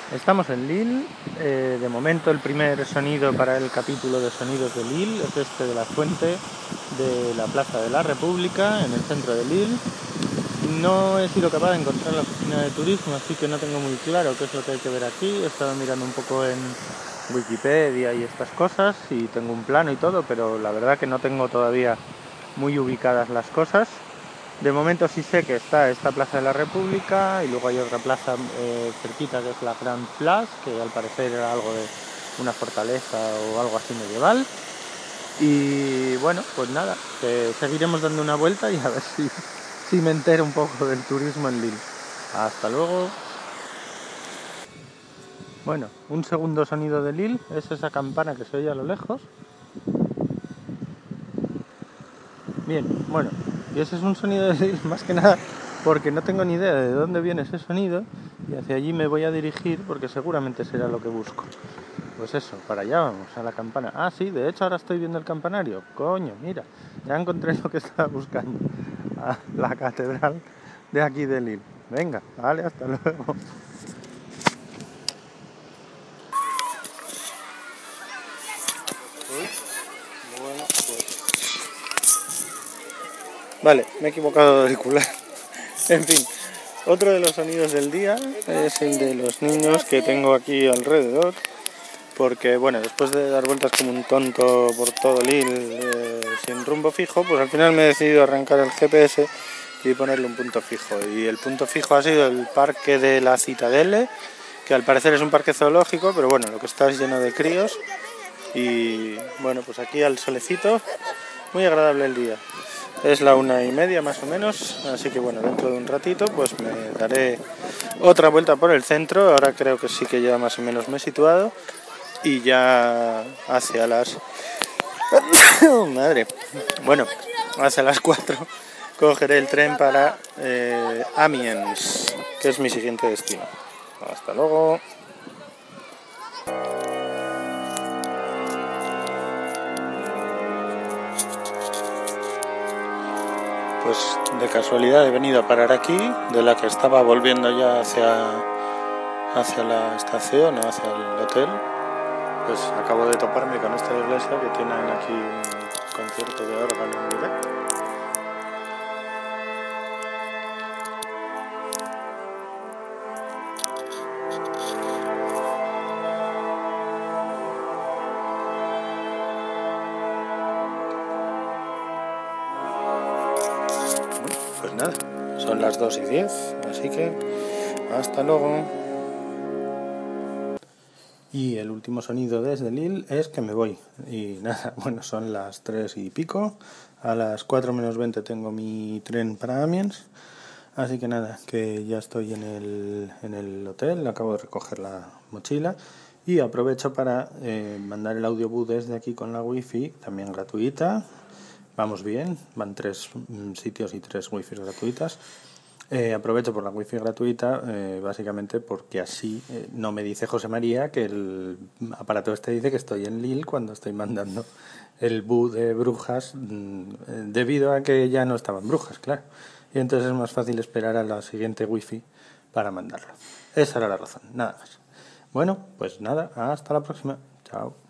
Estamos en Lille. De momento el primer sonido para el capítulo de sonidos de Lille es este de la fuente de la Plaza de la República en el centro de Lille. No he sido capaz de encontrar la oficina de turismo, así que no tengo muy claro qué es lo que hay que ver aquí. He estado mirando un poco en Wikipedia y estas cosas y tengo un plano y todo, pero la verdad que no tengo todavía muy ubicadas las cosas. De momento sí sé que está esta Plaza de la República y luego hay otra plaza cerquita que es la Grand Place, que al parecer era algo de una fortaleza o algo así medieval. Y bueno, pues nada, que seguiremos dando una vuelta y a ver si me entero un poco del turismo en Lille. Hasta luego. Bueno, un segundo sonido de Lille es esa campana que se oye a lo lejos. Bien, bueno, y ese es un sonido de Lille más que nada porque no tengo ni idea de dónde viene ese sonido y hacia allí me voy a dirigir porque seguramente será lo que busco. Pues eso, para allá vamos, a la campana. Ah, sí, de hecho ahora estoy viendo el campanario. Coño, mira, ya encontré lo que estaba buscando. Ah, la catedral de aquí de Lille. Venga, vale, hasta luego. Bueno, pues... Vale, me he equivocado de auricular. En fin, otro de los sonidos del día es el de los niños que tengo aquí alrededor. Porque, bueno, después de dar vueltas como un tonto por todo Lille sin rumbo fijo, pues al final me he decidido arrancar el GPS y ponerle un punto fijo. Y el punto fijo ha sido el parque de la Citadelle, que al parecer es un parque zoológico, pero bueno, lo que está es lleno de críos. Y bueno, pues aquí al solecito, muy agradable el día. Es la 1:30 más o menos, así que bueno, dentro de un ratito pues me daré otra vuelta por el centro. Ahora creo que sí que ya más o menos me he situado. Y ya hacia las... Madre. Bueno, hacia las 4 cogeré el tren para Amiens, que es mi siguiente destino. Hasta luego. Pues de casualidad he venido a parar aquí, de la que estaba volviendo ya hacia la estación o hacia el hotel. Pues acabo de toparme con esta iglesia que tienen aquí un concierto de órgano en directo. Pues nada, son las 2:10, así que hasta luego. Y el último sonido desde Lille es que me voy. Y nada, bueno, son las 3:00, a las 4:20 tengo mi tren para Amiens. Así que nada, que ya estoy en el hotel, acabo de recoger la mochila y aprovecho para mandar el audiobook desde aquí con la wifi, también gratuita. Vamos bien, van 3 sitios y 3 wifi gratuitas. Aprovecho por la wifi gratuita, básicamente porque así no me dice José María que el aparato este dice que estoy en Lille cuando estoy mandando el book de Brujas, debido a que ya no estaba en Brujas, claro. Y entonces es más fácil esperar a la siguiente wifi para mandarlo. Esa era la razón, nada más. Bueno, pues nada, hasta la próxima. Chao.